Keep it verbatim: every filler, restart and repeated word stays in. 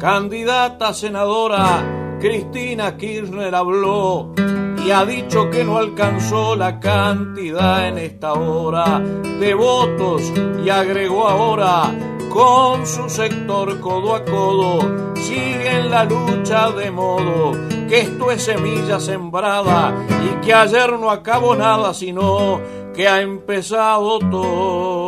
candidata a senadora, Cristina Kirchner habló y ha dicho que no alcanzó la cantidad en esta hora de votos y agregó ahora, con su sector codo a codo, sigue en la lucha de modo que esto es semilla sembrada y que ayer no acabó nada, sino que ha empezado todo.